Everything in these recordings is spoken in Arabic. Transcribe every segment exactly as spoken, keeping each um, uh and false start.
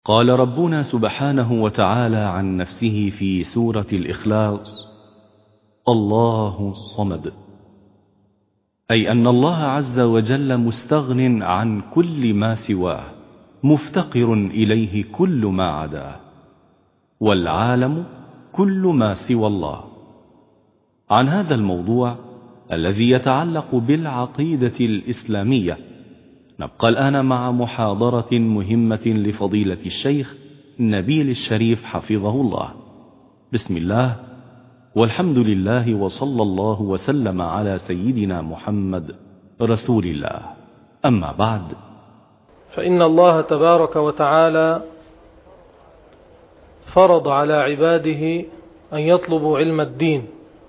قال ربنا سبحانه وتعالى عن نفسه في سورة الإخلاص: الله الصمد، أي أن الله عز وجل مستغن عن كل ما سواه، مفتقر إليه كل ما عداه، والعالم كل ما سوى الله. عن هذا الموضوع الذي يتعلق بالعقيدة الإسلامية نبقى الآن مع محاضرة مهمة لفضيلة الشيخ نبيل الشريف حفظه الله. بسم الله والحمد لله وصلى الله وسلم على سيدنا محمد رسول الله. أما بعد، فإن الله تبارك وتعالى فرض على عباده أن يطلبوا علم الدين،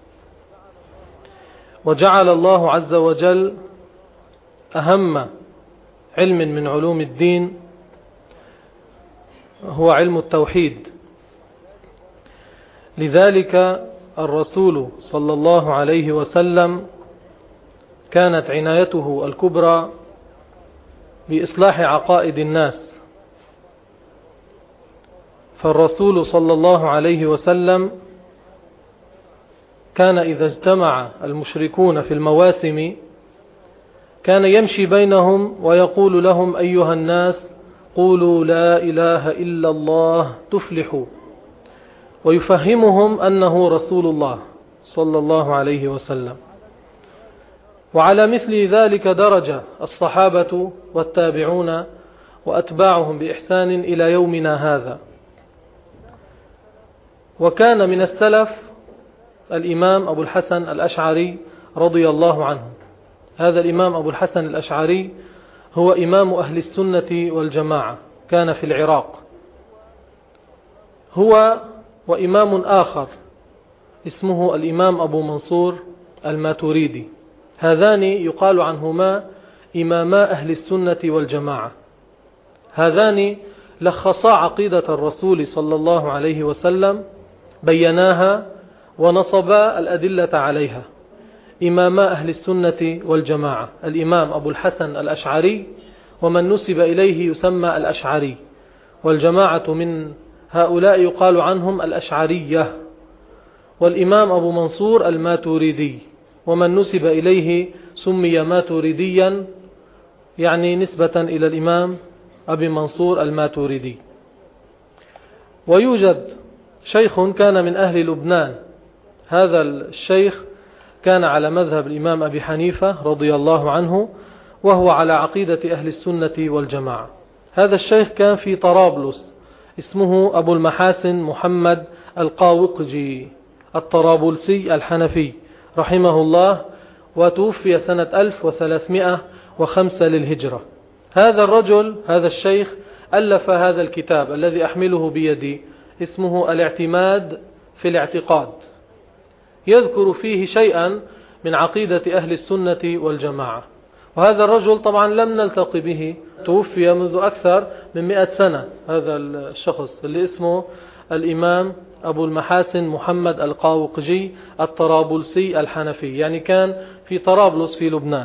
وجعل الله عز وجل أهم علم من علوم الدين هو علم التوحيد. لذلك الرسول صلى الله عليه وسلم كانت عنايته الكبرى بإصلاح عقائد الناس، فالرسول صلى الله عليه وسلم كان إذا اجتمع المشركون في المواسم كان يمشي بينهم ويقول لهم: أيها الناس، قولوا لا إله إلا الله تفلحوا، ويفهمهم أنه رسول الله صلى الله عليه وسلم. وعلى مثل ذلك درج الصحابة والتابعون وأتباعهم بإحسان إلى يومنا هذا. وكان من السلف الإمام أبو الحسن الأشعري رضي الله عنه. هذا الإمام أبو الحسن الأشعري هو إمام أهل السنة والجماعة، كان في العراق. هو وإمام آخر اسمه الإمام أبو منصور الماتوريدي، هذان يقال عنهما إماما أهل السنة والجماعة. هذان لخصا عقيدة الرسول صلى الله عليه وسلم، بيناها ونصبا الأدلة عليها. إماما أهل السنة والجماعة الإمام أبو الحسن الأشعري، ومن نسب إليه يسمى الأشعري، والجماعة من هؤلاء يقال عنهم الأشعرية. والإمام أبو منصور الماتوريدي، ومن نسب إليه سمي ماتوريديا، يعني نسبة إلى الإمام أبي منصور الماتوريدي. ويوجد شيخ كان من أهل لبنان، هذا الشيخ كان على مذهب الإمام أبي حنيفة رضي الله عنه، وهو على عقيدة أهل السنة والجماعة. هذا الشيخ كان في طرابلس، اسمه أبو المحاسن محمد القاوقجي الطرابلسي الحنفي رحمه الله، وتوفي سنة ألف وثلاثمائة وخمسة للهجرة. هذا الرجل، هذا الشيخ، ألف هذا الكتاب الذي أحمله بيدي، اسمه الاعتماد في الاعتقاد، يذكر فيه شيئا من عقيدة أهل السنة والجماعة. وهذا الرجل طبعا لم نلتقي به، توفي منذ أكثر من مئة سنة. هذا الشخص اللي اسمه الإمام أبو المحاسن محمد القاوقجي الطرابلسي الحنفي، يعني كان في طرابلس في لبنان.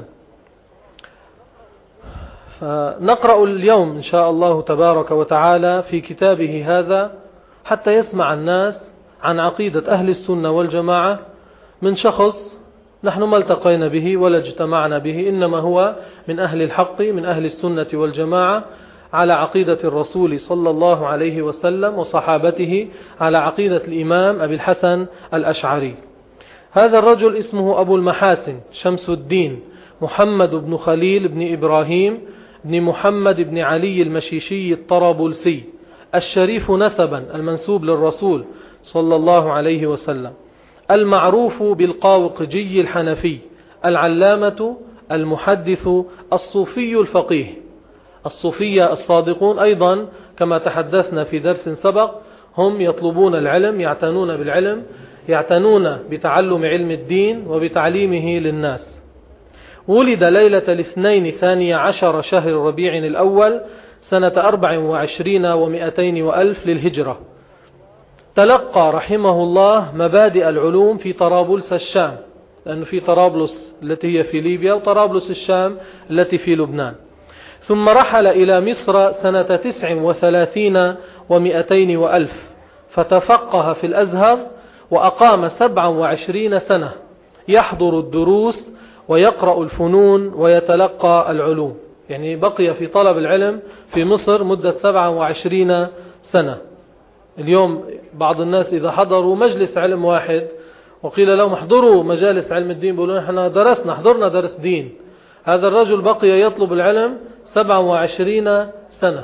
فنقرأ اليوم إن شاء الله تبارك وتعالى في كتابه هذا حتى يسمع الناس عن عقيدة أهل السنة والجماعة من شخص نحن ما التقينا به ولا اجتمعنا به، إنما هو من أهل الحق، من أهل السنة والجماعة، على عقيدة الرسول صلى الله عليه وسلم وصحابته، على عقيدة الإمام أبي الحسن الأشعري. هذا الرجل اسمه أبو المحاسن شمس الدين محمد بن خليل بن إبراهيم بن محمد بن علي المشيشي الطرابلسي الشريف نسبا، المنسوب للرسول صلى الله عليه وسلم، المعروف بالقاوقجي الحنفي، العلامة المحدث الصوفي الفقيه. الصوفية الصادقون أيضا كما تحدثنا في درس سبق هم يطلبون العلم، يعتنون بالعلم، يعتنون بتعلم علم الدين وبتعليمه للناس. ولد ليلة الاثنين ثاني عشر شهر ربيع الأول سنة أربع وعشرين ومئتين وألف للهجرة. تلقى رحمه الله مبادئ العلوم في طرابلس الشام، لأنه في طرابلس التي هي في ليبيا وطرابلس الشام التي في لبنان. ثم رحل إلى مصر سنة تسع وثلاثين ومئتين وألف فتفقه في الأزهر، وأقام سبعا وعشرين سنة يحضر الدروس ويقرأ الفنون ويتلقى العلوم. يعني بقي في طلب العلم في مصر مدة سبعا وعشرين سنة. اليوم بعض الناس إذا حضروا مجلس علم واحد وقيل لهم احضروا مجالس علم الدين بيقولون احنا درسنا حضرنا درس دين. هذا الرجل بقي يطلب العلم سبعا وعشرين سنة.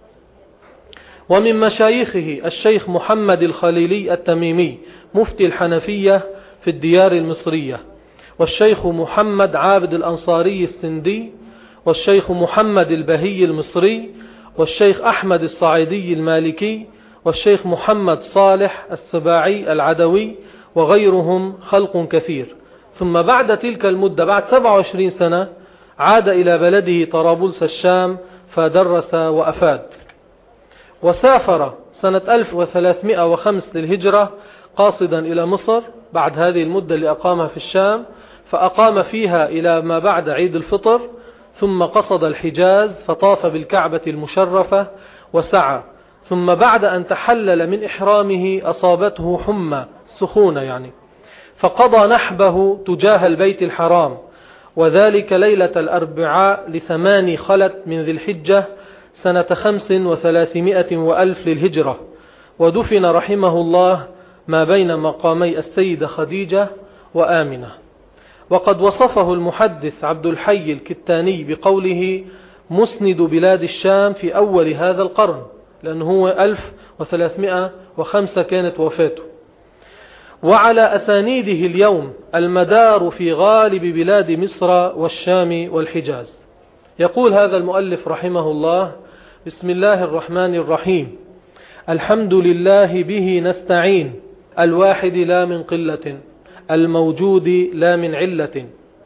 ومن مشايخه الشيخ محمد الخليلي التميمي مفتي الحنفية في الديار المصرية، والشيخ محمد عابد الأنصاري السندي، والشيخ محمد البهي المصري، والشيخ أحمد الصعيدي المالكي، والشيخ محمد صالح السباعي العدوي، وغيرهم خلق كثير. ثم بعد تلك المدة بعد سبع وعشرين سنة عاد إلى بلده طرابلس الشام فدرس وأفاد. وسافر سنة ألف وثلاثمائة وخمسة للهجرة قاصدا إلى مصر بعد هذه المدة اللي أقامها في الشام، فأقام فيها إلى ما بعد عيد الفطر، ثم قصد الحجاز فطاف بالكعبة المشرفة وسعى. ثم بعد أن تحلل من إحرامه أصابته حمى سخونة يعني، فقضى نحبه تجاه البيت الحرام، وذلك ليلة الأربعاء لثماني خلت من ذي الحجة سنة خمس وثلاثمائة وألف للهجرة، ودفن رحمه الله ما بين مقامي السيدة خديجة وآمنة. وقد وصفه المحدث عبد الحي الكتاني بقوله مسند بلاد الشام في أول هذا القرن، لأنه هو ألف وثلاثمائة وخمسة كانت وفاته. وعلى أسانيده اليوم المدار في غالب بلاد مصر والشام والحجاز. يقول هذا المؤلف رحمه الله: بسم الله الرحمن الرحيم، الحمد لله به نستعين، الواحد لا من قلة، الموجود لا من علة.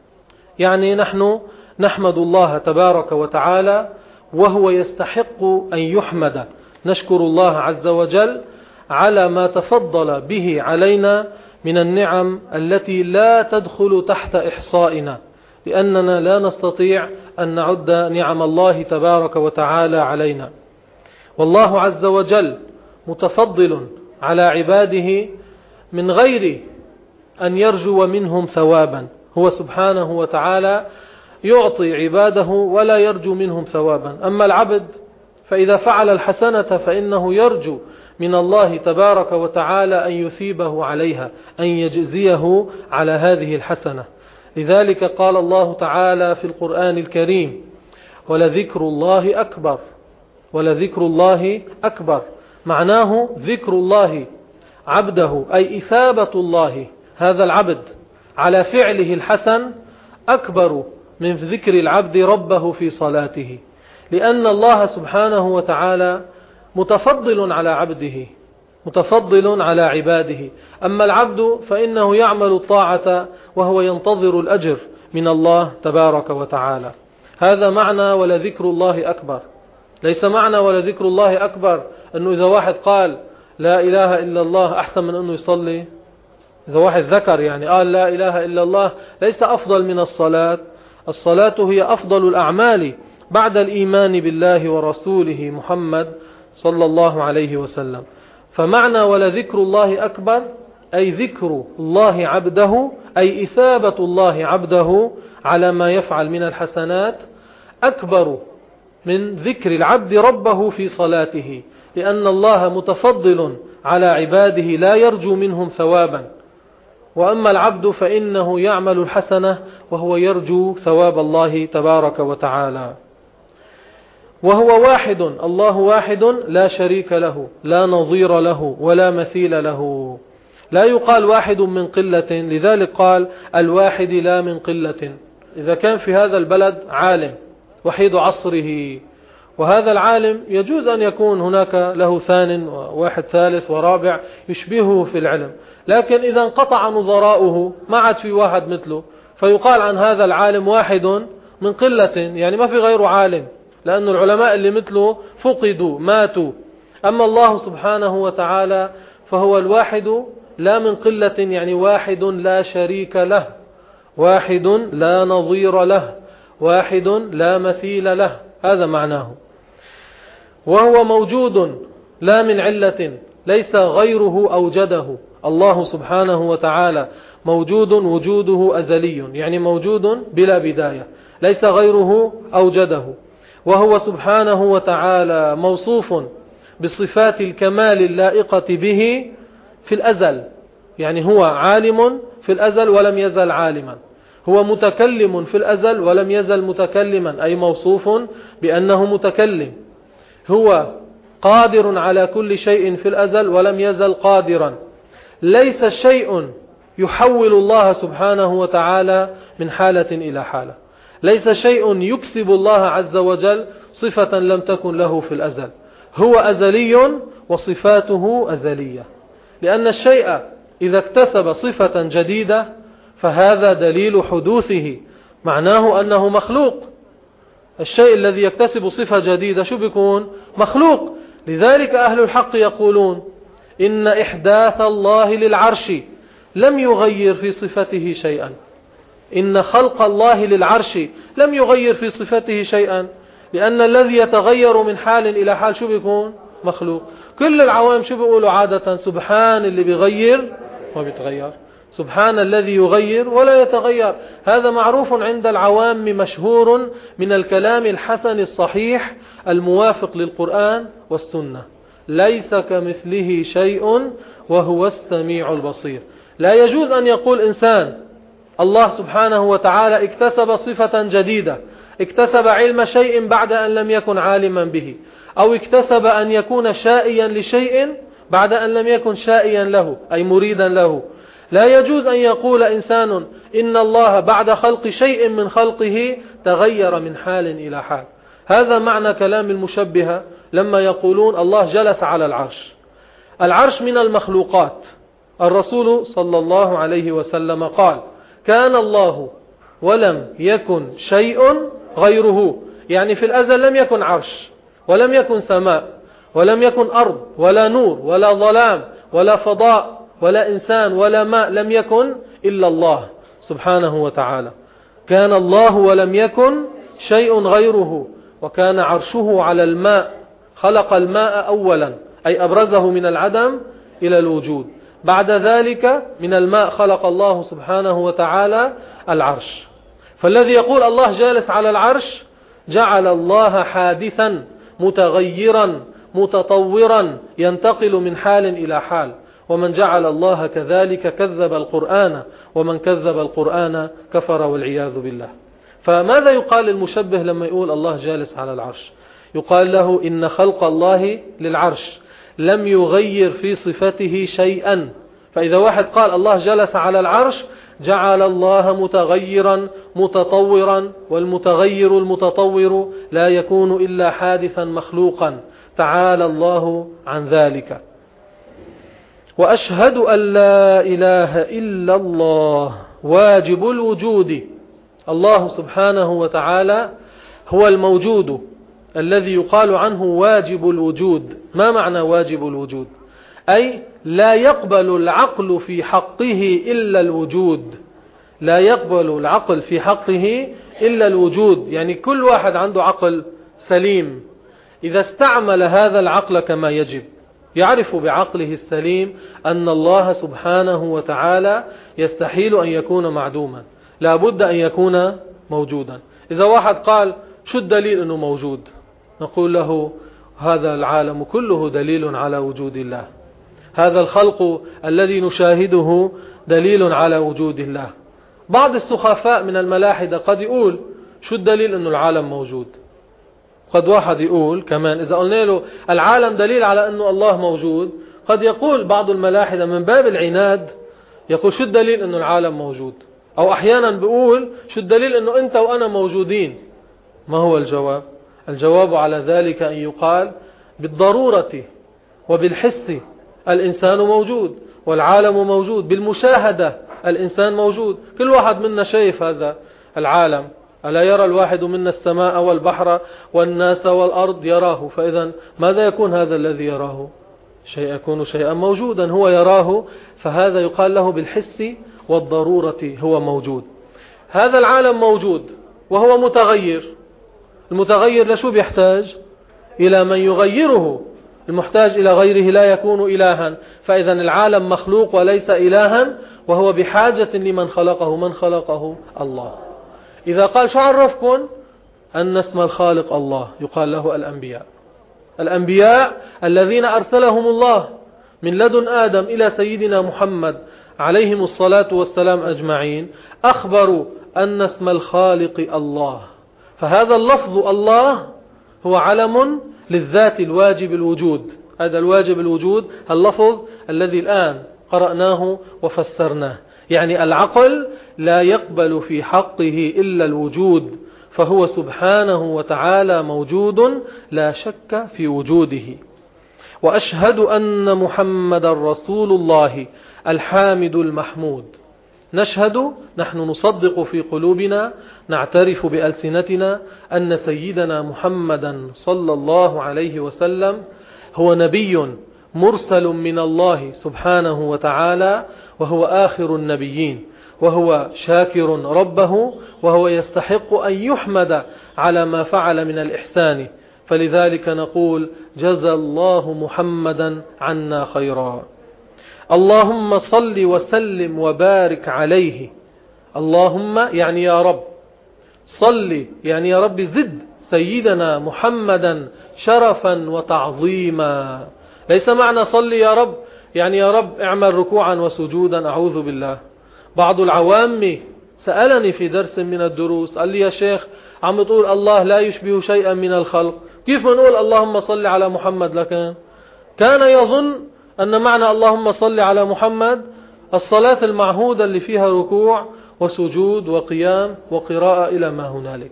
يعني نحن نحمد الله تبارك وتعالى وهو يستحق أن يحمد. نشكر الله عز وجل على ما تفضل به علينا من النعم التي لا تدخل تحت إحصائنا، لأننا لا نستطيع أن نعد نعم الله تبارك وتعالى علينا. والله عز وجل متفضل على عباده من غير أن يرجو منهم ثوابا. هو سبحانه وتعالى يعطي عباده ولا يرجو منهم ثوابا. أما العبد فإذا فعل الحسنة فإنه يرجو من الله تبارك وتعالى أن يثيبه عليها، أن يجزيه على هذه الحسنة. لذلك قال الله تعالى في القرآن الكريم: ولذكر الله أكبر. ولذكر الله أكبر معناه ذكر الله عبده، أي إثابة الله هذا العبد على فعله الحسن أكبر من ذكر العبد ربه في صلاته، لأن الله سبحانه وتعالى متفضل على عبده، متفضل على عباده. أما العبد فإنه يعمل الطاعة وهو ينتظر الأجر من الله تبارك وتعالى. هذا معنى ولذكر الله أكبر. ليس معنى ولذكر الله أكبر أنه إذا واحد قال لا إله إلا الله أحسن من أنه يصلي. إذا واحد ذكر يعني قال لا إله إلا الله ليس أفضل من الصلاة. الصلاة هي أفضل الأعمال بعد الإيمان بالله ورسوله محمد صلى الله عليه وسلم. فمعنى ولذكر الله أكبر أي ذكر الله عبده، أي إثابة الله عبده على ما يفعل من الحسنات أكبر من ذكر العبد ربه في صلاته، لأن الله متفضل على عباده لا يرجو منهم ثوابا. وأما العبد فإنه يعمل الحسنة وهو يرجو ثواب الله تبارك وتعالى. وهو واحد، الله واحد لا شريك له، لا نظير له ولا مثيل له. لا يقال واحد من قلة، لذلك قال الواحد لا من قلة. إذا كان في هذا البلد عالم وحيد عصره، وهذا العالم يجوز أن يكون هناك له ثان وواحد ثالث ورابع يشبهه في العلم، لكن إذا انقطع نظراؤه ما عاد في واحد مثله، فيقال عن هذا العالم واحد من قلة، يعني ما في غيره عالم، لأن العلماء اللي مثله فقدوا ماتوا. أما الله سبحانه وتعالى فهو الواحد لا من قلة، يعني واحد لا شريك له، واحد لا نظير له، واحد لا مثيل له. هذا معناه. وهو موجود لا من علة، ليس غيره أوجده. الله سبحانه وتعالى موجود وجوده أزلي، يعني موجود بلا بداية، ليس غيره أوجده. وهو سبحانه وتعالى موصوف بصفات الكمال اللائقة به في الأزل، يعني هو عالم في الأزل ولم يزل عالما. هو متكلم في الأزل ولم يزل متكلما، أي موصوف بأنه متكلم. هو قادر على كل شيء في الأزل ولم يزل قادرا. ليس شيء يحول الله سبحانه وتعالى من حالة إلى حالة، ليس شيء يكسب الله عز وجل صفة لم تكن له في الأزل. هو أزلي وصفاته أزلية، لأن الشيء إذا اكتسب صفة جديدة فهذا دليل حدوثه، معناه أنه مخلوق. الشيء الذي يكتسب صفة جديدة شو بيكون؟ مخلوق. لذلك أهل الحق يقولون إن إحداث الله للعرش لم يغير في صفته شيئا، إن خلق الله للعرش لم يغير في صفته شيئا، لأن الذي يتغير من حال إلى حال شو بيكون؟ مخلوق. كل العوام شو بيقولوا عادة؟ سبحان اللي بيغير ما بيتغير، سبحان الذي يغير ولا يتغير. هذا معروف عند العوام، مشهور من الكلام الحسن الصحيح الموافق للقرآن والسنة. ليس كمثله شيء وهو السميع البصير. لا يجوز أن يقول إنسان الله سبحانه وتعالى اكتسب صفة جديدة، اكتسب علم شيء بعد أن لم يكن عالما به، أو اكتسب أن يكون شائيا لشيء بعد أن لم يكن شائيا له، أي مريدا له. لا يجوز أن يقول إنسان إن الله بعد خلق شيء من خلقه تغير من حال إلى حال. هذا معنى كلام المشبهة لما يقولون الله جلس على العرش. العرش من المخلوقات. الرسول صلى الله عليه وسلم قال كان الله ولم يكن شيء غيره، يعني في الأزل لم يكن عرش ولم يكن سماء ولم يكن أرض ولا نور ولا ظلام ولا فضاء ولا إنسان ولا ماء، لم يكن إلا الله سبحانه وتعالى. كان الله ولم يكن شيء غيره، وكان عرشه على الماء. خلق الماء أولا، أي أبرزه من العدم إلى الوجود. بعد ذلك من الماء خلق الله سبحانه وتعالى العرش. فالذي يقول الله جالس على العرش جعل الله حادثا متغيرا متطورا ينتقل من حال إلى حال. ومن جعل الله كذلك كذب القرآن، ومن كذب القرآن كفر والعياذ بالله. فماذا يقال للمشبه لما يقول الله جالس على العرش؟ يقال له إن خلق الله للعرش لم يغير في صفته شيئا. فإذا واحد قال الله جلس على العرش جعل الله متغيرا متطورا، والمتغير المتطور لا يكون إلا حادثا مخلوقا، تعالى الله عن ذلك. وأشهد أن لا إله إلا الله واجب الوجود. الله سبحانه وتعالى هو الموجود الذي يقال عنه واجب الوجود. ما معنى واجب الوجود؟ أي لا يقبل العقل في حقه إلا الوجود. لا يقبل العقل في حقه إلا الوجود، يعني كل واحد عنده عقل سليم إذا استعمل هذا العقل كما يجب يعرف بعقله السليم أن الله سبحانه وتعالى يستحيل أن يكون معدوما، لا بد أن يكون موجودا. إذا واحد قال شو الدليل أنه موجود؟ نقول له هذا العالم كله دليل على وجود الله، هذا الخلق الذي نشاهده دليل على وجود الله. بعض السخفاء من الملاحدة قد يقول شو الدليل أنه العالم موجود؟ قد واحد يقول كمان إذا قلنا له العالم دليل على أنه الله موجود، قد يقول بعض الملاحدة من باب العناد يقول شو الدليل أنه العالم موجود؟ أو أحيانا بيقول شو الدليل أنه أنت وأنا موجودين؟ ما هو الجواب؟ الجواب على ذلك أن يقال بالضرورة وبالحس الإنسان موجود والعالم موجود، بالمشاهدة الإنسان موجود. كل واحد منا شايف هذا العالم. ألا يرى الواحد منا السماء والبحر والناس والأرض؟ يراه. فإذا ماذا يكون هذا الذي يراه؟ شيء يكون شيئا موجودا هو يراه، فهذا يقال له بالحس والضرورة هو موجود. هذا العالم موجود وهو متغير. المتغير لشو بيحتاج؟ إلى من يغيره. المحتاج إلى غيره لا يكون إلها. فإذا العالم مخلوق وليس إلها، وهو بحاجة لمن خلقه. من خلقه؟ الله. إذا قال شو عرفكم أن اسم الخالق الله؟ يقال له الأنبياء. الأنبياء الذين أرسلهم الله من لدن آدم إلى سيدنا محمد عليهم الصلاة والسلام أجمعين، أخبروا أن اسم الخالق الله. فهذا اللفظ الله هو علم للذات الواجب الوجود. هذا الواجب الوجود اللفظ الذي الآن قرأناه وفسرناه. يعني العقل لا يقبل في حقه إلا الوجود، فهو سبحانه وتعالى موجود لا شك في وجوده. وأشهد أن محمد رسول الله الحامد المحمود. نشهد، نحن نصدق في قلوبنا، نعترف بألسنتنا أن سيدنا محمدا صلى الله عليه وسلم هو نبي مرسل من الله سبحانه وتعالى، وهو آخر النبيين، وهو شاكر ربه، وهو يستحق أن يحمد على ما فعل من الإحسان. فلذلك نقول جزى الله محمدا عنا خيرا. اللهم صل وسلم وبارك عليه. اللهم يعني يا رب، صل يعني يا رب زد سيدنا محمدا شرفا وتعظيما. ليس معنى صل يا رب يعني يا رب اعمل ركوعا وسجودا، أعوذ بالله. بعض العوام سألني في درس من الدروس، قال لي يا شيخ عم تقول الله لا يشبه شيئا من الخلق، كيف نقول اللهم صل على محمد؟ لكن كان يظن أن معنى اللهم صل على محمد الصلاة المعهودة اللي فيها ركوع وسجود وقيام وقراءة إلى ما هنالك.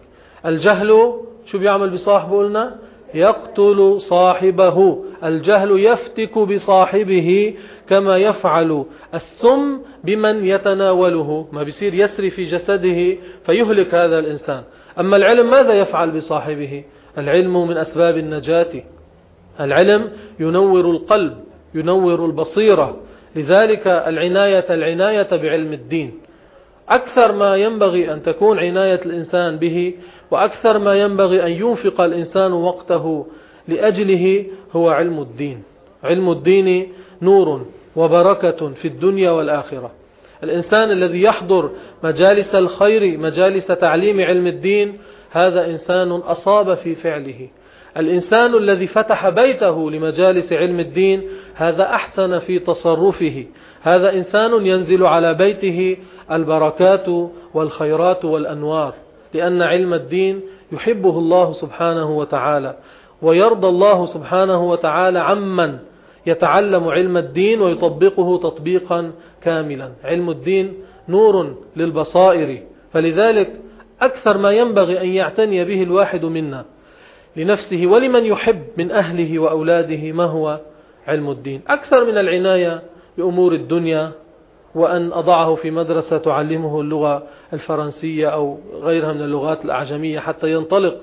الجهل شو بيعمل بصاحبه؟ قلنا يقتل صاحبه. الجهل يفتك بصاحبه كما يفعل السم بمن يتناوله، ما بيصير يسري في جسده فيهلك هذا الإنسان. أما العلم ماذا يفعل بصاحبه؟ العلم من أسباب النجاة. العلم ينور القلب، ينور البصيرة. لذلك العناية العناية بعلم الدين أكثر ما ينبغي أن تكون عناية الإنسان به، وأكثر ما ينبغي أن ينفق الإنسان وقته لأجله هو علم الدين. علم الدين نور وبركة في الدنيا والآخرة. الإنسان الذي يحضر مجالس الخير، مجالس تعليم علم الدين، هذا إنسان أصاب في فعله. الإنسان الذي فتح بيته لمجالس علم الدين، هذا أحسن في تصرفه. هذا إنسان ينزل على بيته البركات والخيرات والأنوار، لأن علم الدين يحبه الله سبحانه وتعالى، ويرضى الله سبحانه وتعالى عمن يتعلم علم الدين ويطبقه تطبيقا كاملا. علم الدين نور للبصائر، فلذلك أكثر ما ينبغي أن يعتني به الواحد منا لنفسه ولمن يحب من أهله وأولاده ما هو علم الدين، أكثر من العناية بأمور الدنيا، وأن أضعه في مدرسة تعلمه اللغة الفرنسية أو غيرها من اللغات الأعجمية حتى ينطلق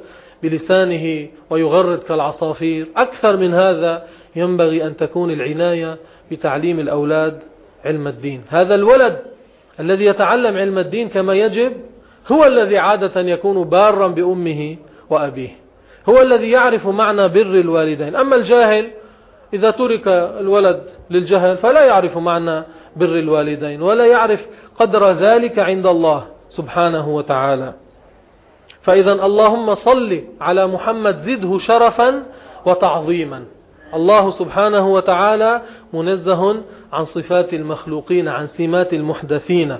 بلسانه ويغرد كالعصافير. أكثر من هذا ينبغي أن تكون العناية بتعليم الأولاد علم الدين. هذا الولد الذي يتعلم علم الدين كما يجب هو الذي عادة يكون بارا بأمه وأبيه، هو الذي يعرف معنى بر الوالدين. أما الجاهل إذا ترك الولد للجهل فلا يعرف معنى بر الوالدين ولا يعرف قدر ذلك عند الله سبحانه وتعالى. فإذا اللهم صل على محمد زده شرفا وتعظيما. الله سبحانه وتعالى منزه عن صفات المخلوقين، عن سمات المحدثين.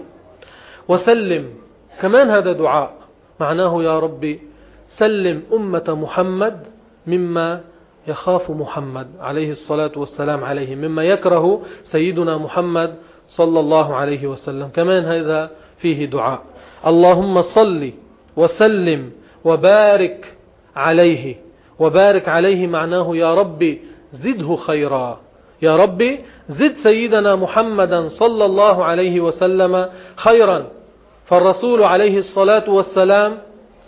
وسلم كمان هذا دعاء معناه يا ربي سلم أمة محمد مما يخاف محمد عليه الصلاة والسلام عليه، مما يكره سيدنا محمد صلى الله عليه وسلم. كمان هذا فيه دعاء. اللهم صل وسلم وبارك عليه. وبارك عليه معناه يا ربي زده خيرا، يا ربي زد سيدنا محمدا صلى الله عليه وسلم خيرا. فالرسول عليه الصلاة والسلام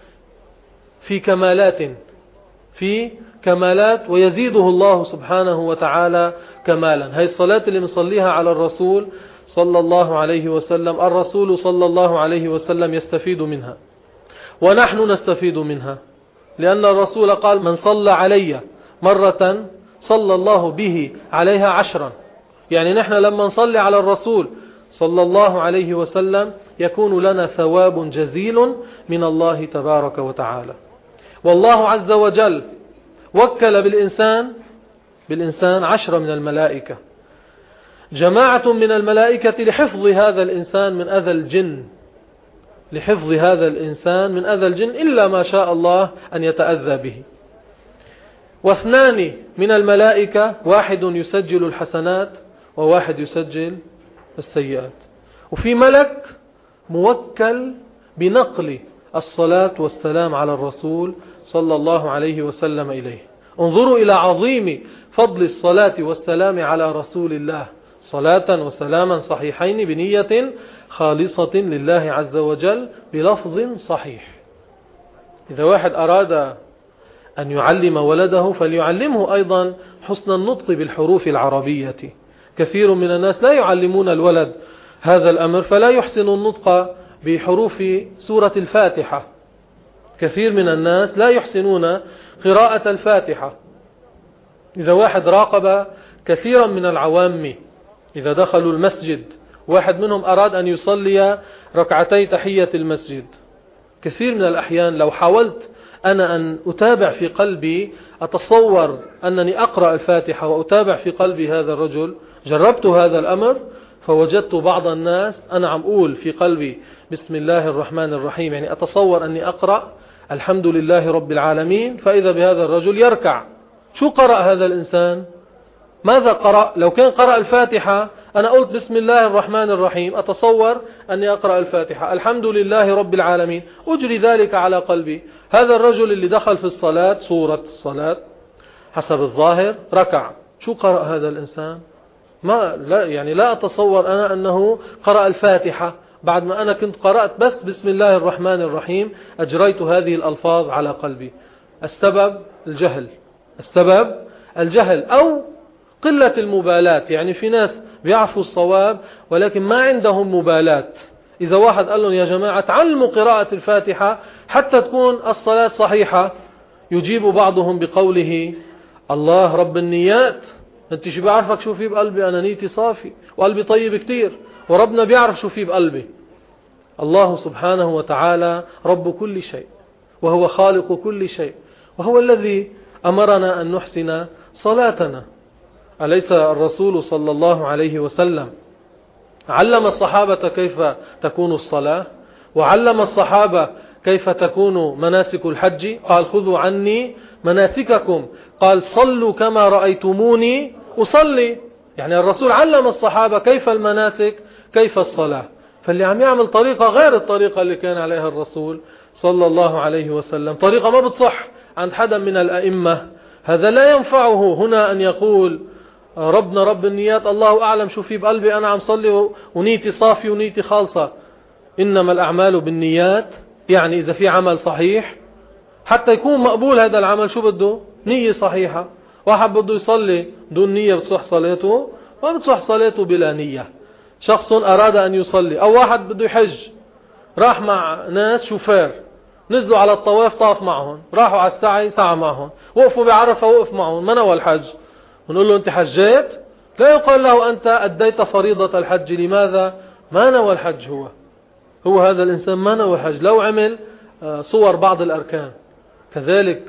في كمالات في كمالات ويزيده الله سبحانه وتعالى كمالا. هاي الصلاة اللي نصليها على الرسول صلى الله عليه وسلم، الرسول صلى الله عليه وسلم يستفيد منها ونحن نستفيد منها. لأن الرسول قال من صلى علي مرة صلى الله به عليها عشرا. يعني نحن لما نصلي على الرسول صلى الله عليه وسلم يكون لنا ثواب جزيل من الله تبارك وتعالى. والله عز وجل وكل بالإنسان بالإنسان عشرة من الملائكة، جماعة من الملائكة لحفظ هذا الإنسان من أذى الجن، لحفظ هذا الإنسان من أذى الجن إلا ما شاء الله أن يتأذى به. واثنان من الملائكة، واحد يسجل الحسنات وواحد يسجل السيئات. وفي ملك موكل بنقل الصلاة والسلام على الرسول صلى الله عليه وسلم إليه. انظروا إلى عظيم فضل الصلاة والسلام على رسول الله، صلاة وسلاما صحيحين بنية خالصة لله عز وجل بلفظ صحيح. إذا واحد أراد أن يعلم ولده فليعلمه أيضا حسن النطق بالحروف العربية. كثير من الناس لا يعلمون الولد هذا الأمر فلا يحسن النطق بحروف سورة الفاتحة. كثير من الناس لا يحسنون قراءة الفاتحة. إذا واحد راقب كثيرا من العوام إذا دخلوا المسجد، واحد منهم أراد أن يصلي ركعتي تحية المسجد، كثير من الأحيان لو حاولت أنا أن أتابع في قلبي، أتصور أنني أقرأ الفاتحة وأتابع في قلبي هذا الرجل، جربت هذا الأمر فوجدت بعض الناس أنا عم أقول في قلبي بسم الله الرحمن الرحيم، يعني أتصور أني أقرأ الحمد لله رب العالمين، فإذا بهذا الرجل يركع. شو قرأ هذا الإنسان؟ ماذا قرأ؟ لو كان قرأ الفاتحة أنا قلت بسم الله الرحمن الرحيم، أتصور أني أقرأ الفاتحة الحمد لله رب العالمين، أجري ذلك على قلبي. هذا الرجل اللي دخل في الصلاة صورة الصلاة حسب الظاهر ركع، شو قرأ هذا الإنسان؟ ما لا يعني لا أتصور أنا أنه قرأ الفاتحة بعد ما أنا كنت قرأت بس بسم الله الرحمن الرحيم، أجريت هذه الألفاظ على قلبي. السبب الجهل، السبب الجهل أو قلة المبالاة. يعني في ناس بيعرفوا الصواب ولكن ما عندهم مبالاة. إذا واحد قال لهم يا جماعة تعلموا قراءة الفاتحة حتى تكون الصلاة صحيحة، يجيب بعضهم بقوله الله رب النيات، انت شو بيعرفك شو في بقلبي؟ أنا نيتي صافي وقلبي طيب كتير، وربنا بيعرف شو في بقلبي. الله سبحانه وتعالى رب كل شيء وهو خالق كل شيء، وهو الذي أمرنا أن نحسن صلاتنا. أليس الرسول صلى الله عليه وسلم علم الصحابة كيف تكون الصلاة، وعلم الصحابة كيف تكون مناسك الحج؟ قال خذوا عني مناسككم، قال صلوا كما رأيتموني أصلي. يعني الرسول علم الصحابة كيف المناسك كيف الصلاة. فاللي عم يعمل طريقة غير الطريقة اللي كان عليها الرسول صلى الله عليه وسلم، طريقة ما بتصح عند حدا من الأئمة، هذا لا ينفعه هنا أن يقول ربنا رب النيات، الله أعلم شو في بقلبي، أنا عم صلي ونيتي صافي ونيتي خالصة. إنما الأعمال بالنيات، يعني إذا في عمل صحيح حتى يكون مقبول هذا العمل شو بده؟ نية صحيحة. واحد بده يصلي دون نية بتصح صلاته؟ ما بتصح صلاته بلا نية. شخص أراد أن يصلي، أو واحد بده يحج راح مع ناس شوفير، نزلوا على الطواف طاف معهم، راحوا على السعي سعى معهم، وقفوا بعرفة وقف معهم، ما نوى الحج. ونقول له أنت حجيت؟ لا يقال له أنت أديت فريضة الحج. لماذا؟ ما نوى الحج. هو هو هذا الإنسان ما نوى الحج، لو عمل صور بعض الأركان. كذلك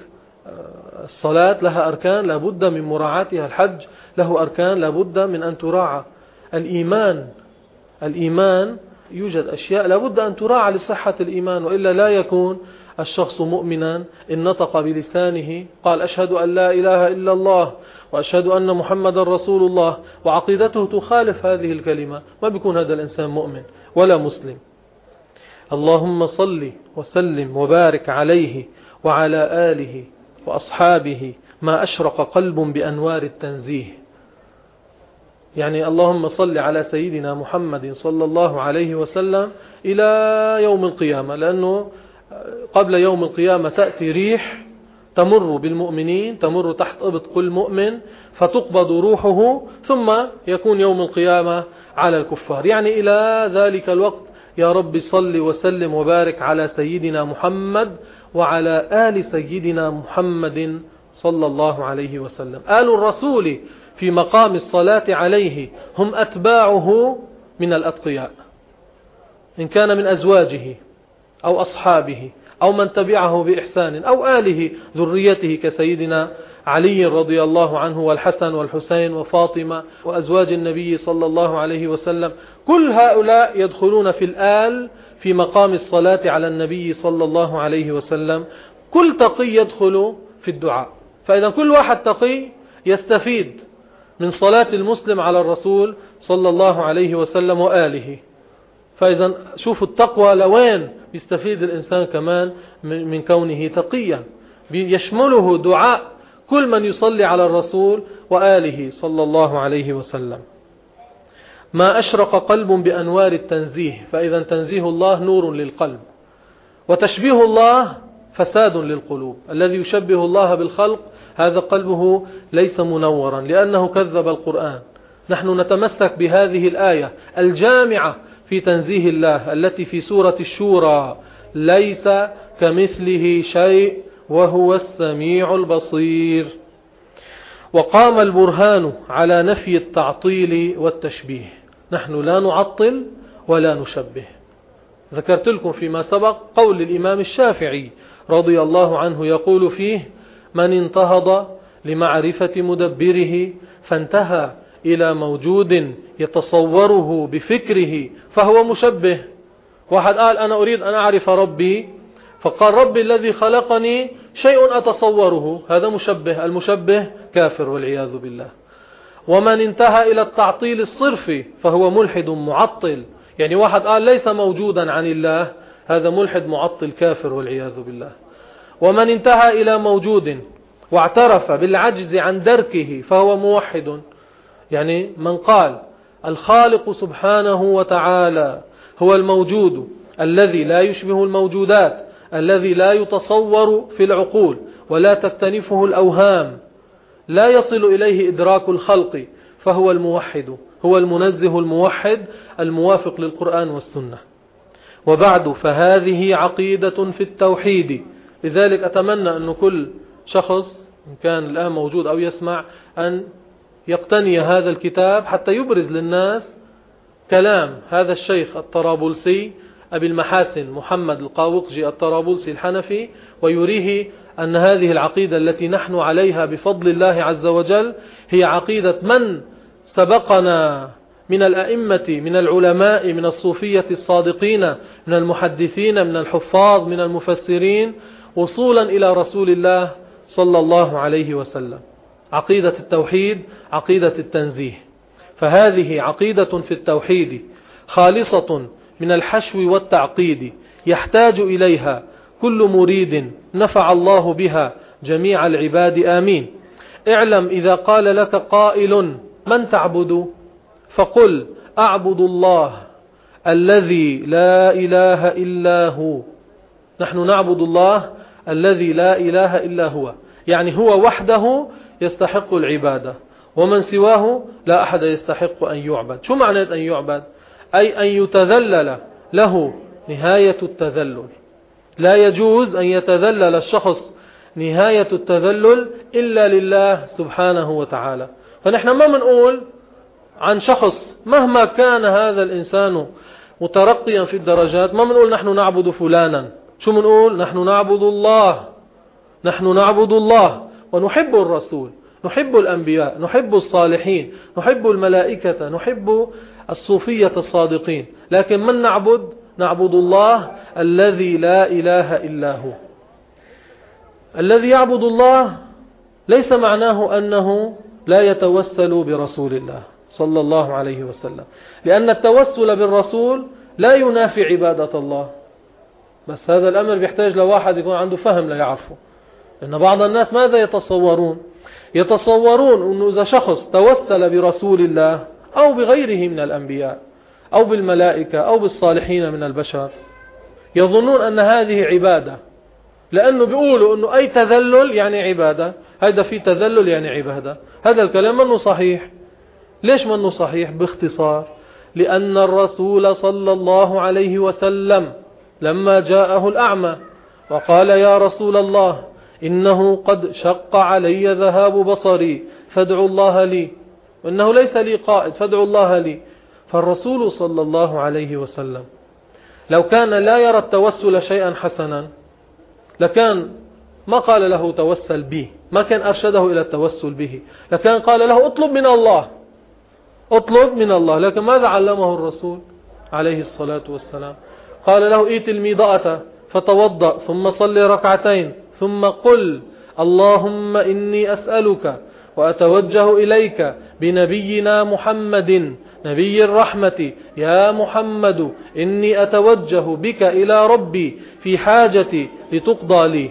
الصلاة لها أركان لابد من مراعاتها، الحج له أركان لابد من أن تراعى. الإيمان الإيمان يوجد أشياء لابد أن تراعى لصحة الإيمان، وإلا لا يكون الشخص مؤمنا إن نطق بلسانه قال أشهد أن لا إله إلا الله وأشهد أن محمد رسول الله، وعقيدته تخالف هذه الكلمة، ما بيكون هذا الإنسان مؤمن ولا مسلم. اللهم صل وسلم وبارك عليه وعلى آله وأصحابه ما أشرق قلب بأنوار التنزيه. يعني اللهم صل على سيدنا محمد صلى الله عليه وسلم إلى يوم القيامة، لأنه قبل يوم القيامة تأتي ريح تمر بالمؤمنين، تمر تحت إبط كل مؤمن فتقبض روحه، ثم يكون يوم القيامة على الكفار. يعني إلى ذلك الوقت يا رب صل وسلم وبارك على سيدنا محمد وعلى آل سيدنا محمد صلى الله عليه وسلم. آل الرسول في مقام الصلاة عليه هم أتباعه من الأتقياء، إن كان من أزواجه أو أصحابه أو من تبعه بإحسان أو آله ذريته كسيدنا علي رضي الله عنه والحسن والحسين وفاطمة وأزواج النبي صلى الله عليه وسلم. كل هؤلاء يدخلون في الآل في مقام الصلاة على النبي صلى الله عليه وسلم. كل تقي يدخل في الدعاء، فإذا كل واحد تقي يستفيد من صلاة المسلم على الرسول صلى الله عليه وسلم وآله. فإذا شوفوا التقوى لوين يستفيد الإنسان كمان من كونه تقيا، يشمله دعاء كل من يصلي على الرسول وآله صلى الله عليه وسلم. ما أشرق قلب بأنوار التنزيه، فإذا تنزيه الله نور للقلب، وتشبيه الله فساد للقلوب. الذي يشبه الله بالخلق هذا قلبه ليس منورا لأنه كذب القرآن. نحن نتمسك بهذه الآية الجامعة في تنزيه الله التي في سورة الشورى: ليس كمثله شيء وهو السميع البصير. وقام البرهان على نفي التعطيل والتشبيه. نحن لا نعطل ولا نشبه. ذكرت لكم فيما سبق قول الإمام الشافعي رضي الله عنه يقول فيه: من انتهض لمعرفة مدبره فانتهى إلى موجود يتصوره بفكره فهو مشبه. واحد قال أنا أريد أن أعرف ربي، فقال ربي الذي خلقني شيء أتصوره، هذا مشبه. المشبه كافر والعياذ بالله. ومن انتهى إلى التعطيل الصرفي فهو ملحد معطل. يعني واحد قال ليس موجودا عن الله، هذا ملحد معطل كافر والعياذ بالله. ومن انتهى إلى موجود واعترف بالعجز عن دركه فهو موحد. يعني من قال الخالق سبحانه وتعالى هو الموجود الذي لا يشبه الموجودات، الذي لا يتصور في العقول ولا تكتنفه الأوهام، لا يصل إليه إدراك الخلق، فهو الموحد، هو المنزه الموحد الموافق للقرآن والسنة. وبعد، فهذه عقيدة في التوحيد. لذلك أتمنى أن كل شخص إن كان الآن موجود أو يسمع أن يقتني هذا الكتاب حتى يبرز للناس كلام هذا الشيخ الطرابلسي أبي المحاسن محمد القاوقجي الطرابلسي الحنفي، ويريه أن هذه العقيدة التي نحن عليها بفضل الله عز وجل هي عقيدة من سبقنا من الأئمة، من العلماء، من الصوفية الصادقين، من المحدثين، من الحفاظ، من المفسرين، وصولا إلى رسول الله صلى الله عليه وسلم. عقيدة التوحيد، عقيدة التنزيه. فهذه عقيدة في التوحيد خالصة من الحشو والتعقيد، يحتاج إليها كل مريد نفع الله بها جميع العباد، آمين. اعلم إذا قال لك قائل من تعبد؟ فقل أعبد الله الذي لا إله إلا هو. نحن نعبد الله الذي لا إله إلا هو، يعني هو وحده يستحق العبادة، ومن سواه لا أحد يستحق أن يعبد. شو معنى أن يعبد؟ أي أن يتذلل له نهاية التذلل. لا يجوز أن يتذلل الشخص نهاية التذلل إلا لله سبحانه وتعالى. فنحن ما منقول عن شخص مهما كان هذا الإنسان مترقيا في الدرجات، ما منقول نحن نعبد فلانا. شو منقول؟ نحن نعبد الله، نحن نعبد الله ونحب الرسول، نحب الأنبياء، نحب الصالحين، نحب الملائكة، نحب الصوفية الصادقين. لكن من نعبد؟ نعبد الله الذي لا إله إلا هو. الذي يعبد الله ليس معناه أنه لا يتوسل برسول الله صلى الله عليه وسلم، لأن التوسل بالرسول لا ينافي عبادة الله. بس هذا الأمر بيحتاج لواحد يكون عنده فهم لا يعرفه. لأن بعض الناس ماذا يتصورون؟ يتصورون أنه إذا شخص توسل برسول الله أو بغيره من الأنبياء أو بالملائكة أو بالصالحين من البشر، يظنون أن هذه عبادة، لأنه بيقولوا أنه أي تذلل يعني عبادة. هذا في تذلل يعني عبادة. هذا الكلام منه صحيح. ليش منه صحيح؟ باختصار، لأن الرسول صلى الله عليه وسلم لما جاءه الأعمى وقال يا رسول الله إنه قد شق علي ذهاب بصري فادعوا الله لي، وإنه ليس لي قائد فادعوا الله لي. فالرسول صلى الله عليه وسلم لو كان لا يرى التوسل شيئا حسنا لكان ما قال له توسل به، ما كان أرشده إلى التوسل به، لكان قال له اطلب من الله، اطلب من الله. لكن ماذا علمه الرسول عليه الصلاة والسلام؟ قال له ايت الميضأة فتوضأ ثم صل ركعتين ثم قل اللهم إني أسألك وأتوجه إليك بنبينا محمد نبي الرحمة يا محمد إني أتوجه بك إلى ربي في حاجتي لتقضى لي.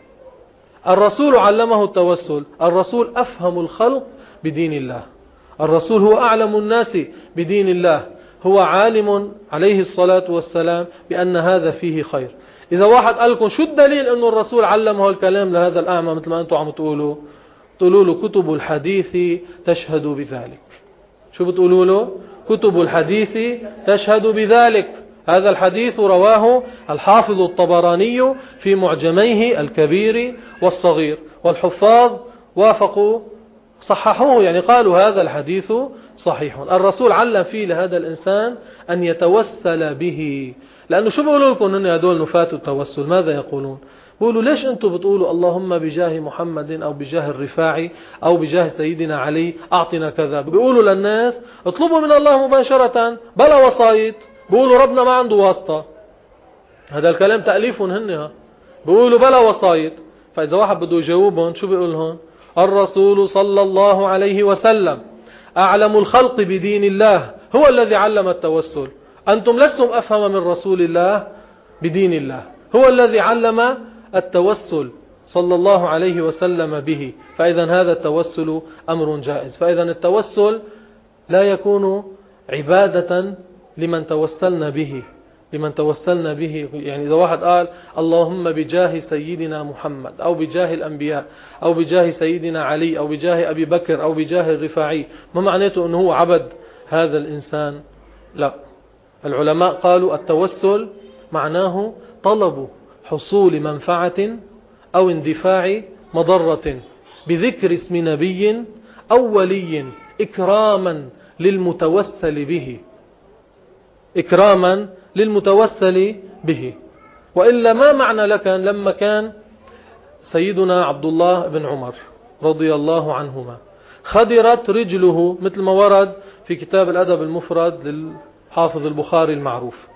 الرسول علمه التوسل، الرسول أفهم الخلق بدين الله، الرسول هو أعلم الناس بدين الله، هو عالم عليه الصلاة والسلام بأن هذا فيه خير. إذا واحد قال لكم شو الدليل أنه الرسول علمه الكلام لهذا الأعمى مثل ما أنتم عم تقولوا، تقولوا له كتب الحديث تشهد بذلك. شو بتقولوا له؟ كتب الحديث تشهد بذلك. هذا الحديث رواه الحافظ الطبراني في معجميه الكبير والصغير، والحفاظ وافقوا صححوه، يعني قالوا هذا الحديث صحيح. الرسول علم فيه لهذا الإنسان أن يتوسل به. لأنه شو بيقولوا لكم أن هدول نفاتوا التوسل؟ ماذا يقولون؟ بيقولوا ليش أنتم بتقولوا اللهم بجاه محمد أو بجاه الرفاعي أو بجاه سيدنا علي أعطنا كذا؟ بيقولوا للناس اطلبوا من الله مباشرة بلا وسايط. بيقولوا ربنا ما عنده واسطة. هذا الكلام تأليفهم هنها، بيقولوا بلا وسايط. فإذا واحد بده يجاوبهم شو بيقولهم؟ الرسول صلى الله عليه وسلم أعلم الخلق بدين الله، هو الذي علم التوسل. أنتم لستم أفهم من رسول الله بدين الله، هو الذي علم التوسل صلى الله عليه وسلم به. فإذا هذا التوسل أمر جائز. فإذا التوسل لا يكون عبادة لمن توسلنا به، لمن توسلنا به. يعني إذا واحد قال اللهم بجاه سيدنا محمد أو بجاه الأنبياء أو بجاه سيدنا علي أو بجاه أبي بكر أو بجاه الرفاعي، ما معناته أنه هو عبد هذا الإنسان؟ لا. العلماء قالوا التوسل معناه طلب حصول منفعة أو اندفاع مضرة بذكر اسم نبي أو ولي إكراما للمتوسل به، إكراما للمتوسل به. وإلا ما معنى لك لما كان سيدنا عبد الله بن عمر رضي الله عنهما خدرت رجله مثل ما ورد في كتاب الأدب المفرد للحافظ البخاري المعروف،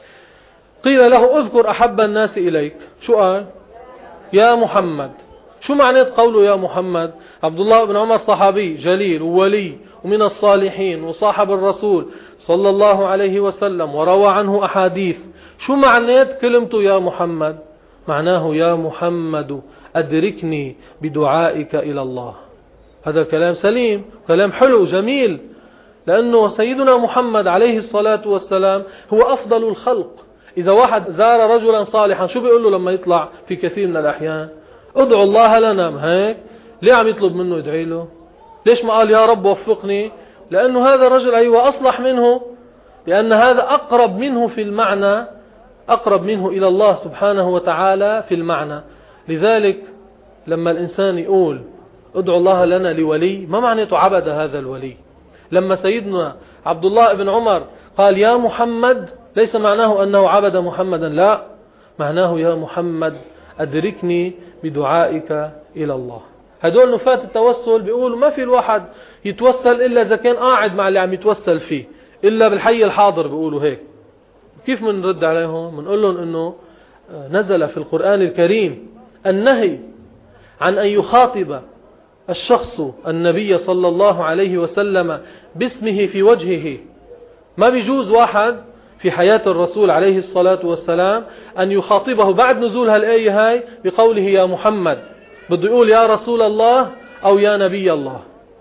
قيل له اذكر أحب الناس إليك، شو قال؟ يا محمد. شو معنى قوله يا محمد؟ عبد الله بن عمر صحابي جليل وولي ومن الصالحين وصاحب الرسول صلى الله عليه وسلم وروى عنه أحاديث. شو معنى كلمته يا محمد؟ معناه يا محمد أدركني بدعائك إلى الله. هذا كلام سليم، كلام حلو جميل، لأنه سيدنا محمد عليه الصلاة والسلام هو أفضل الخلق. إذا واحد زار رجلا صالحا شو بيقول له لما يطلع في كثير من الأحيان؟ ادعو الله لنا. هيك ليه عم يطلب منه يدعي له؟ ليش ما قال يا رب وفقني؟ لأنه هذا الرجل أيوة أصلح منه، لأن هذا أقرب منه في المعنى، أقرب منه إلى الله سبحانه وتعالى في المعنى. لذلك لما الإنسان يقول ادعو الله لنا لولي، ما معناته عبد هذا الولي. لما سيدنا عبد الله بن عمر قال يا محمد، ليس معناه أنه عبد محمدا، لا، معناه يا محمد أدركني بدعائك إلى الله. هدول نفات التوسل بيقولوا ما في الواحد يتوسل إلا إذا كان قاعد مع اللي عم يتوسل فيه، إلا بالحي الحاضر. بيقولوا هيك. كيف من نرد عليهم؟ بنقول لهم إنه نزل في القرآن الكريم النهي عن أن يخاطب الشخص النبي صلى الله عليه وسلم باسمه في وجهه. ما بيجوز واحد في حياة الرسول عليه الصلاة والسلام أن يخاطبه بعد نزول هالآية هاي بقوله يا محمد، بده يقول يا رسول الله أو يا نبي الله.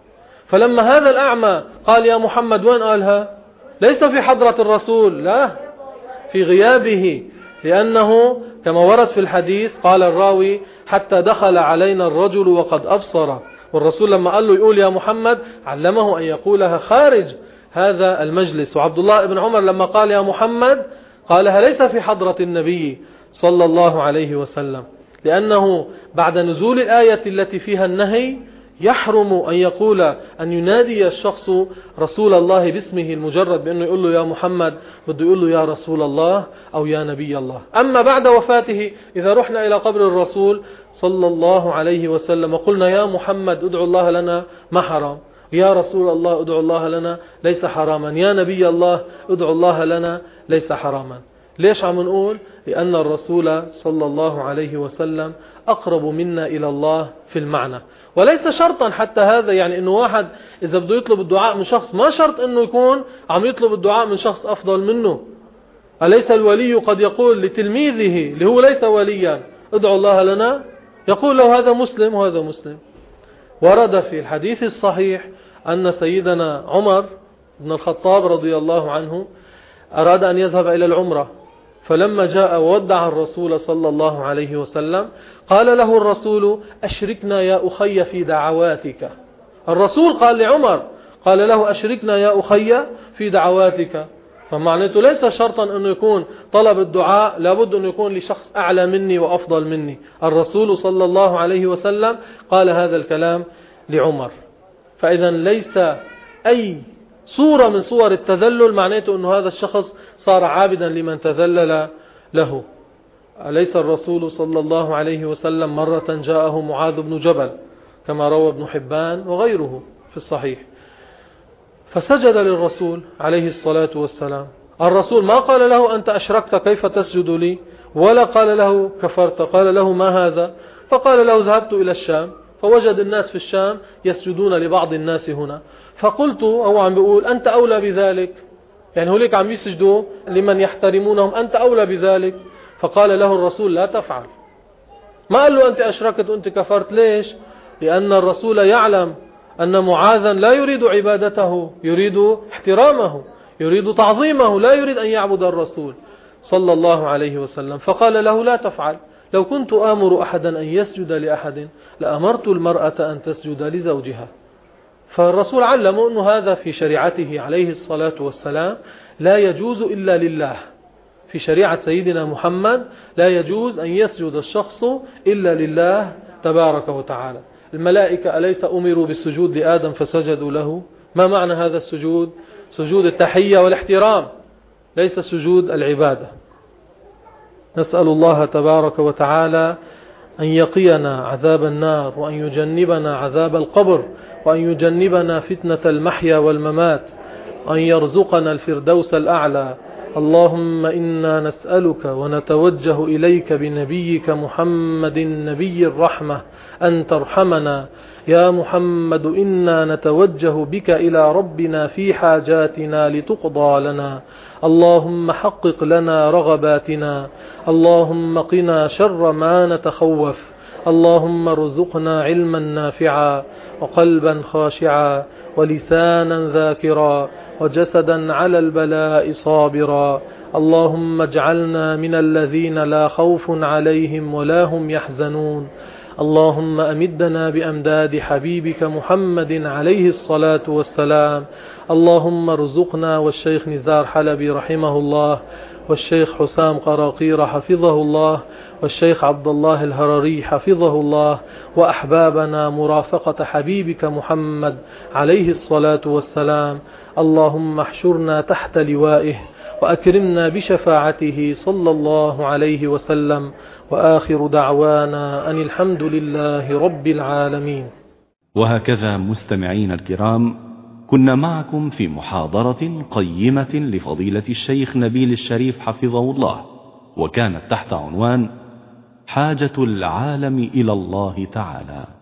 فلما هذا الأعمى قال يا محمد، وين قالها؟ ليس في حضرة الرسول، لا، في غيابه، لأنه كما ورد في الحديث قال الراوي حتى دخل علينا الرجل وقد أبصر. والرسول لما قال له يقول يا محمد علمه أن يقولها خارج هذا المجلس. وعبد الله بن عمر لما قال يا محمد قالها ليس في حضرة النبي صلى الله عليه وسلم، لأنه بعد نزول الآية التي فيها النهي يحرم أن يقول أن ينادي الشخص رسول الله باسمه المجرد، بأنه يقول له يا محمد، بده يقول له يا رسول الله أو يا نبي الله. أما بعد وفاته إذا رحنا إلى قبر الرسول صلى الله عليه وسلم وقلنا يا محمد ادعو الله لنا، ما حرام. يا رسول الله ادعو الله لنا، ليس حراما. يا نبي الله ادعو الله لنا، ليس حراما. ليش عم نقول؟ لأن الرسول صلى الله عليه وسلم أقرب منا إلى الله في المعنى، وليس شرطا حتى هذا، يعني انه واحد اذا بده يطلب الدعاء من شخص ما شرط انه يكون عم يطلب الدعاء من شخص افضل منه. أليس الولي قد يقول لتلميذه اللي هو ليس وليا ادعو الله لنا، يقول له هذا مسلم وهذا مسلم. ورد في الحديث الصحيح أن سيدنا عمر بن الخطاب رضي الله عنه أراد أن يذهب إلى العمرة، فلما جاء وودع الرسول صلى الله عليه وسلم قال له الرسول أشركنا يا أخي في دعواتك. الرسول قال لعمر، قال له أشركنا يا أخي في دعواتك. فمعناته ليس شرطا أنه يكون طلب الدعاء لابد أن يكون لشخص أعلى مني وأفضل مني. الرسول صلى الله عليه وسلم قال هذا الكلام لعمر. فإذا ليس أي صورة من صور التذلل معناته أنه هذا الشخص صار عابدا لمن تذلل له. أليس الرسول صلى الله عليه وسلم مرة جاءه معاذ بن جبل كما روى ابن حبان وغيره في الصحيح، فسجد للرسول عليه الصلاة والسلام. الرسول ما قال له أنت أشركت كيف تسجد لي، ولا قال له كفرت، قال له ما هذا؟ فقال له ذهبت إلى الشام فوجد الناس في الشام يسجدون لبعض الناس هنا، فقلت، أو عم بيقول أنت أولى بذلك، يعني هوليك عم يسجدوا لمن يحترمونهم، أنت أولى بذلك. فقال له الرسول لا تفعل. ما قال له أنت أشركت وأنت كفرت. ليش؟ لأن الرسول يعلم أن معاذا لا يريد عبادته، يريد احترامه، يريد تعظيمه، لا يريد أن يعبد الرسول صلى الله عليه وسلم. فقال له لا تفعل. لو كنت آمر أحدا أن يسجد لأحد لأمرت المرأة أن تسجد لزوجها. فالرسول علمه أنه هذا في شريعته عليه الصلاة والسلام لا يجوز إلا لله. في شريعة سيدنا محمد لا يجوز أن يسجد الشخص إلا لله تبارك وتعالى. الملائكة أليس أمروا بالسجود لآدم فسجدوا له؟ ما معنى هذا السجود؟ سجود التحية والاحترام، ليس سجود العبادة. نسأل الله تبارك وتعالى أن يقينا عذاب النار، وأن يجنبنا عذاب القبر، وأن يجنبنا فتنة المحيا والممات، وأن يرزقنا الفردوس الأعلى. اللهم إنا نسألك ونتوجه إليك بنبيك محمد نبي الرحمة أن ترحمنا. يا محمد إنا نتوجه بك إلى ربنا في حاجاتنا لتقضى لنا. اللهم حقق لنا رغباتنا. اللهم قنا شر ما نتخوف. اللهم ارزقنا علما نافعا وقلبا خاشعا ولسانا ذاكرا وجسدا على البلاء صابرا. اللهم اجعلنا من الذين لا خوف عليهم ولا هم يحزنون. اللهم أمدنا بأمداد حبيبك محمد عليه الصلاة والسلام. اللهم ارزقنا والشيخ نزار حلبي رحمه الله، والشيخ حسام قراقير حفظه الله، والشيخ عبد الله الهرري حفظه الله، وأحبابنا مرافقة حبيبك محمد عليه الصلاة والسلام. اللهم احشرنا تحت لوائه وأكرمنا بشفاعته صلى الله عليه وسلم. وآخر دعوانا أن الحمد لله رب العالمين. وهكذا مستمعين الكرام، كنا معكم في محاضرة قيمة لفضيلة الشيخ نبيل الشريف حفظه الله، وكانت تحت عنوان حاجة العالم إلى الله تعالى.